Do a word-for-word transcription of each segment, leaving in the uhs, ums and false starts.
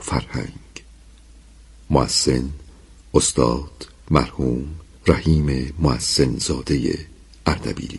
فرهنگ. محسن استاد مرحوم رحیم محسن زاده اردبیلی.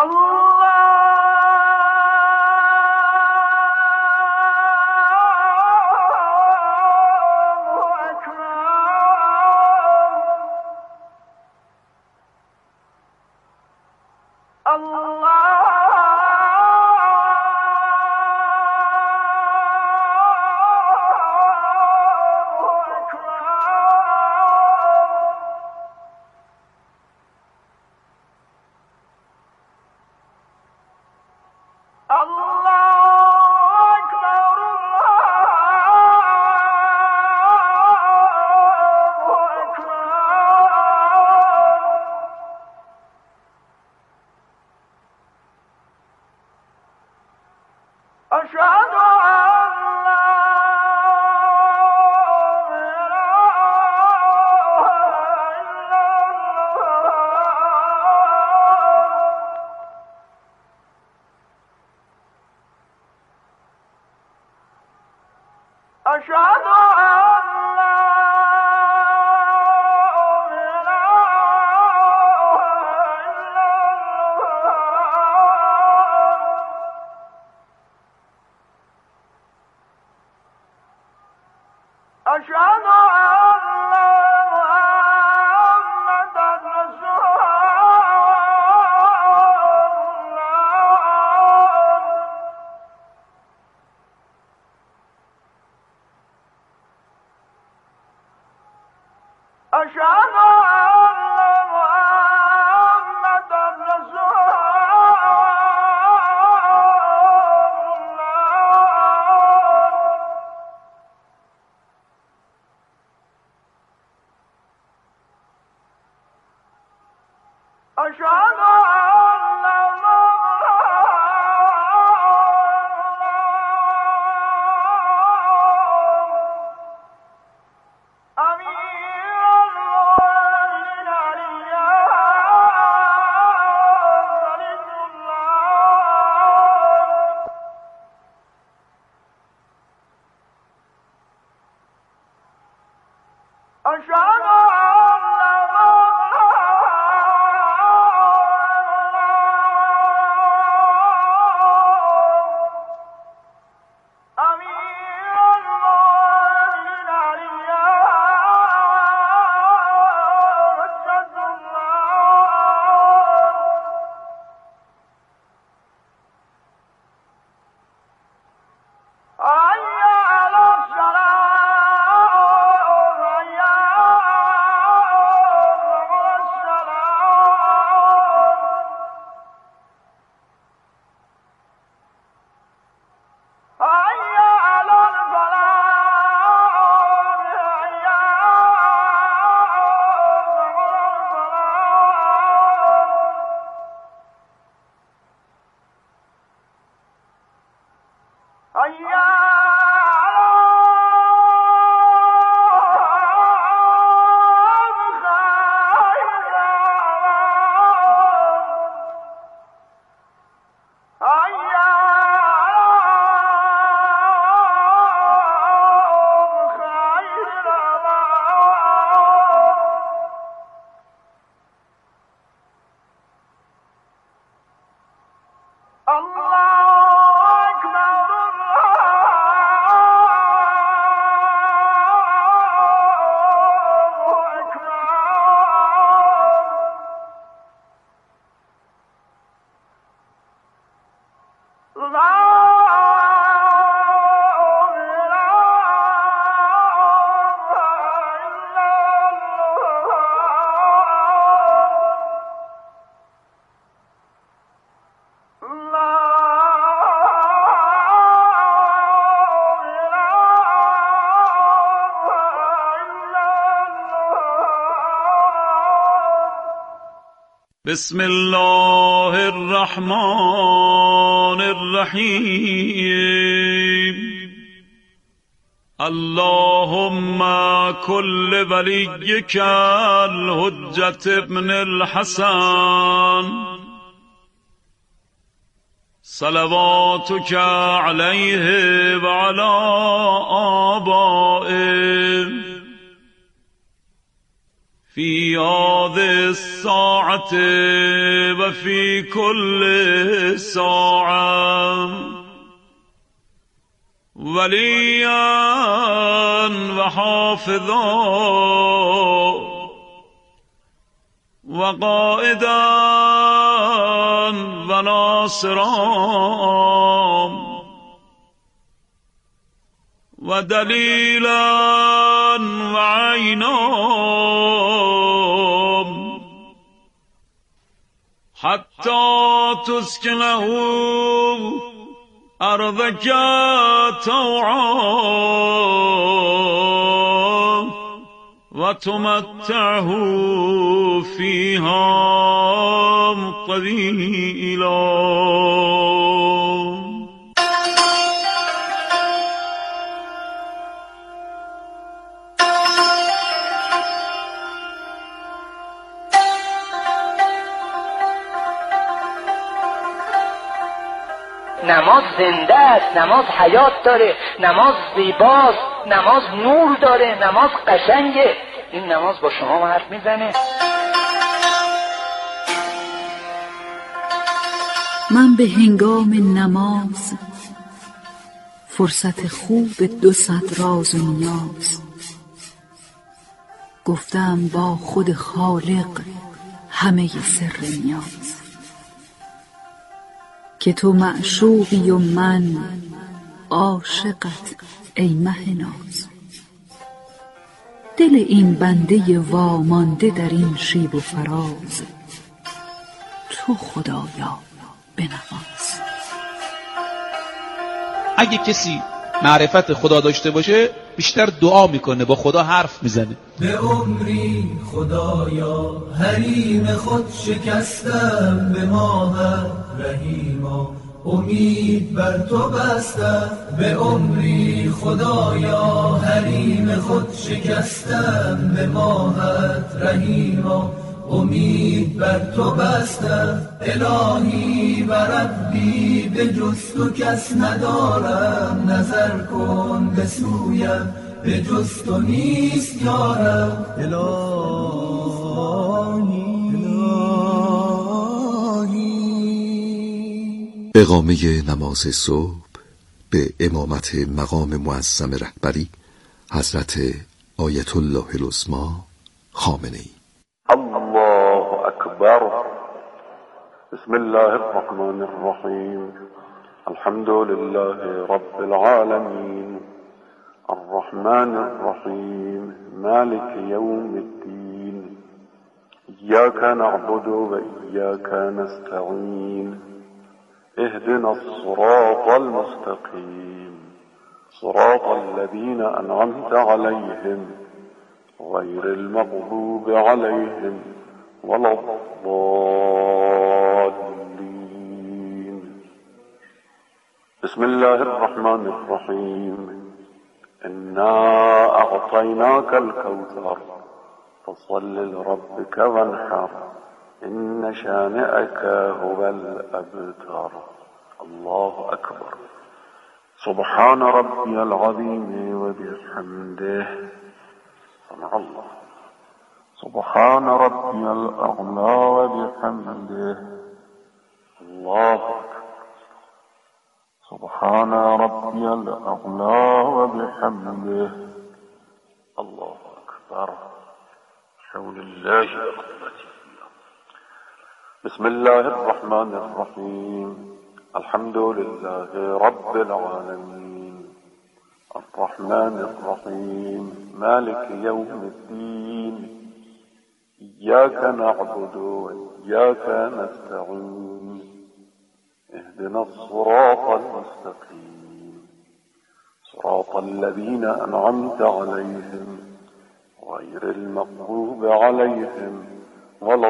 بسم الله الرحمن الرحیم. اللهم كل وليك الحجة ابن الحسن صلواتك عليه وعلى آبائه في هذه الساعة وفي كل ساعة وليا وحافظا وقائدا وناصرا ودليلا وعينا حتى تسكنه أرضك طوعا وتمتعه فيها طويلا. نماز زنده است، نماز حیات داره، نماز زیباست، نماز نور داره، نماز قشنگه. این نماز با شما حرف میزنه. من به هنگام نماز فرصت خوب دو صد راز و نیاز گفتم با خود خالق همه سر نیاز، که تو معشوقی و من عاشقت ای مه ناز. دل این بنده وامانده در این شیب و فراز تو خدایا بنواز. اگه کسی معرفت خدا داشته باشه بیشتر دعا میکنه، با خدا حرف میزنه. به عمری خدایا حریم خود شکستم، به ماهت رحیما امید بر تو بستم. به عمری خدایا حریم خود شکستم، به ماهت رحیما امید بر تو بستم. الهی و ربی به جز تو کس ندارم، نظر کن به سویم به جز تو نیست یارم. اقامه نماز صبح به امامت مقام معظم رهبری حضرت آیت الله العظمی خامنه‌ای. الله اکبر. بسم الله الرحمن الرحیم. الحمد لله رب العالمین الرحمن الرحیم مالک یوم الدین ایاک نعبد و ایاک نستعین اهدنا الصراط المستقیم صراط الذين أنعمت عليهم غير المغضوب عليهم ولا الضالين. بسم الله الرحمن الرحيم. إنا أعطيناك الكوثر فصل لربك وانحر إن شانئك هو الأبتر. الله أكبر. سبحان ربي العظيم وبحمده. سمع الله. سبحان ربي الأعلى وبحمده. الله أكبر. سبحان ربي الأعلى وبحمده. الله أكبر. حول الله وقوته. بسم الله الرحمن الرحيم. الحمد لله رب العالمين الرحمن الرحيم مالك يوم الدين إياك نعبد وإياك نستعين اهدنا الصراط المستقيم صراط الذين أنعمت عليهم غير المغضوب عليهم ولا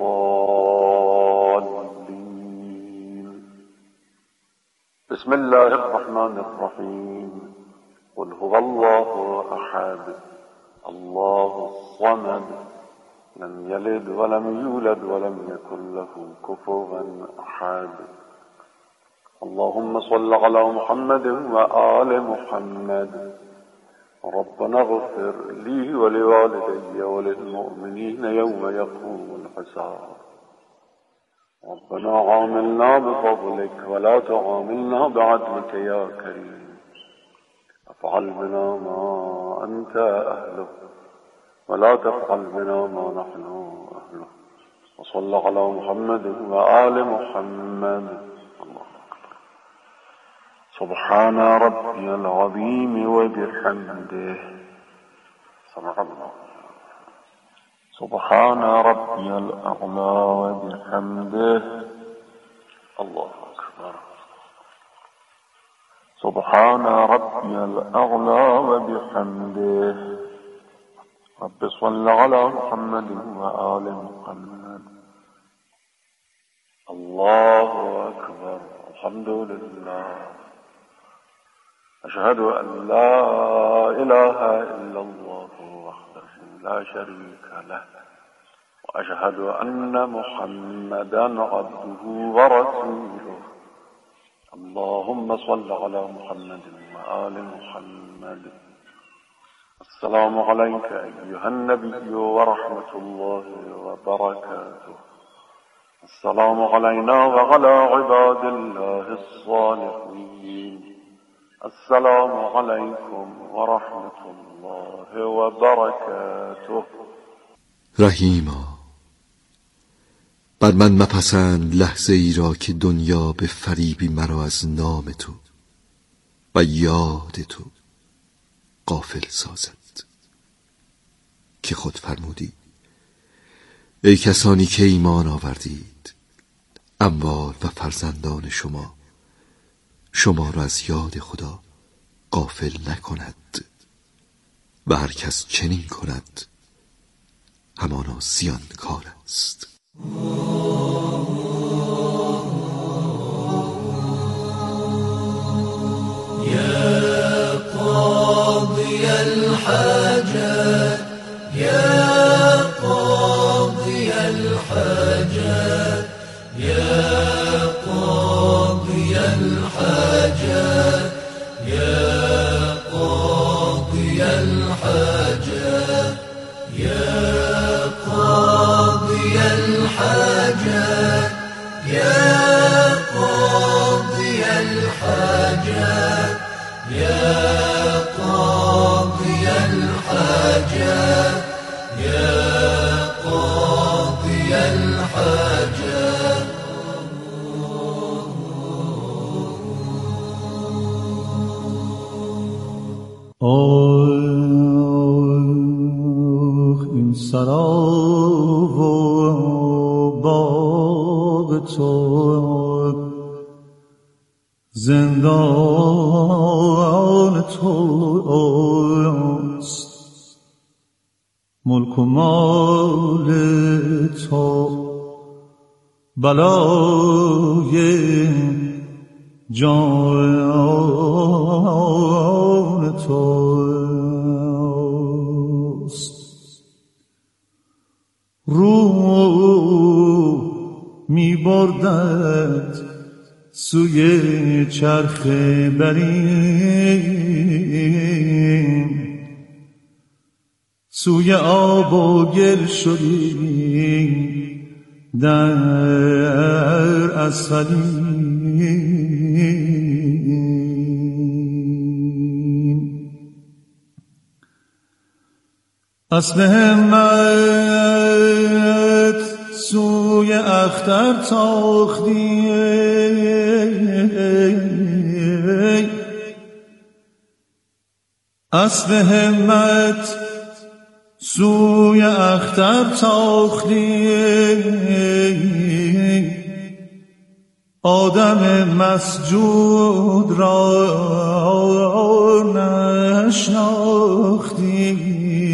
الضالين. بسم الله الرحمن الرحيم. قل هو الله أحد الله الصمد لم يلد ولم يولد ولم يكن له كفوا أحد. اللهم صل على محمد وآل محمد. ربنا اغفر لي ولوالدي وللمؤمنين يوم يقوم الحساب. ربنا عاملنا بفضلك ولا تعاملنا بعدلك يا كريم. افعل بنا ما أنت أهله ولا تفعل بنا ما نحن أهله. وصل على محمد وآل محمد. الله أكبر. سبحان ربي العظيم وبحمده. سبحان الله. سبحان ربي الأعلى وبحمده. الله أكبر. سبحان ربي الأعلى وبحمده. رب صل على محمد وآل محمد. الله أكبر. الحمد لله. أشهد أن لا إله إلا الله وحده لا شريك له، وأشهد أن محمدا عبده ورسوله. اللهم صل على محمد وآل محمد. السلام عليك أيها النبي ورحمة الله وبركاته. السلام علينا وعلى عباد الله الصالحين. السلام عليكم ورحمة الله وبركاته. رحیما، بر من مپسند لحظه ای را که دنیا به فریبی مرا از نام تو و یاد تو غافل سازد، که خود فرمودی ای کسانی که ایمان آوردید، اموال و فرزندان شما شما را از یاد خدا غافل نکند و هر کس چنین کند همانا زیانکار است. يا قاضي الحاجات يا قاضي الحاجات يا قاضي الحاجات يا قاضي الحاجات يا قاضي الحاجات يا قاضي الحاجات يا قاضي الحاجات يا قاضي الحاجات. آه این سرا و باغ تو زندان توست، ملک و مال تو بلای جان توست. روح می بردد سوی چرخ برین، سوی آب و گل شدی در اسفلین. اسب همت سوی اختر تاختی، اسب همت سوی اختر تاختی. آدم مسجود را نشناختی،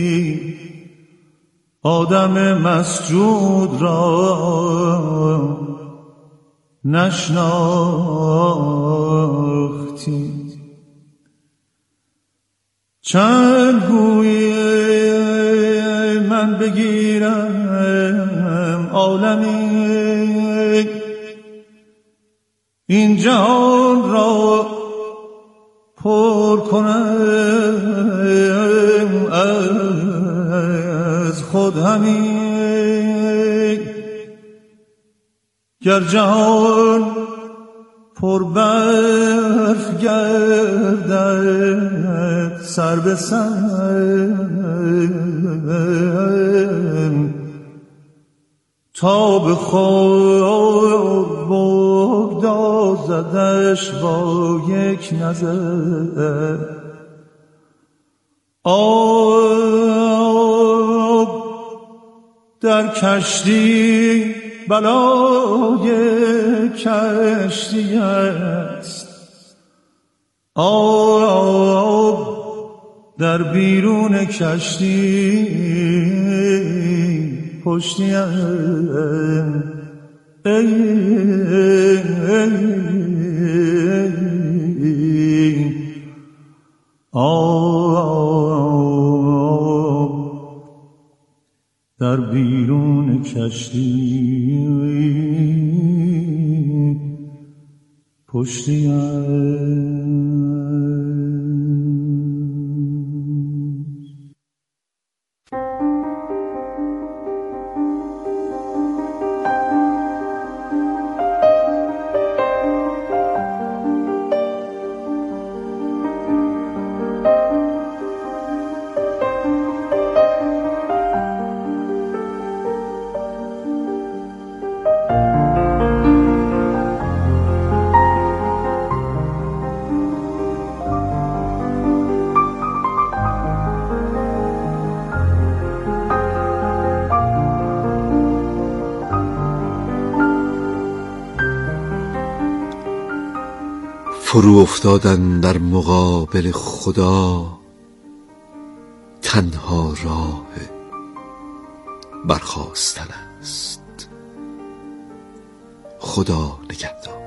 آدم مسجود را نشناختی. چند گویی من بگیرم عالمی، این جهان را پر کنم از خود همین. گر جهان پر برف گردد سر به سر، تا به خود بگدازدش با یک نظر. آب در کشتی بلای کشتی است، آب در بیرون کشتی پشتی است. ای ای ای آب در بیرون کشتی پشتی است. فرو افتادن در مقابل خدا، تنها راه برخاستن است. خدا نگهدار.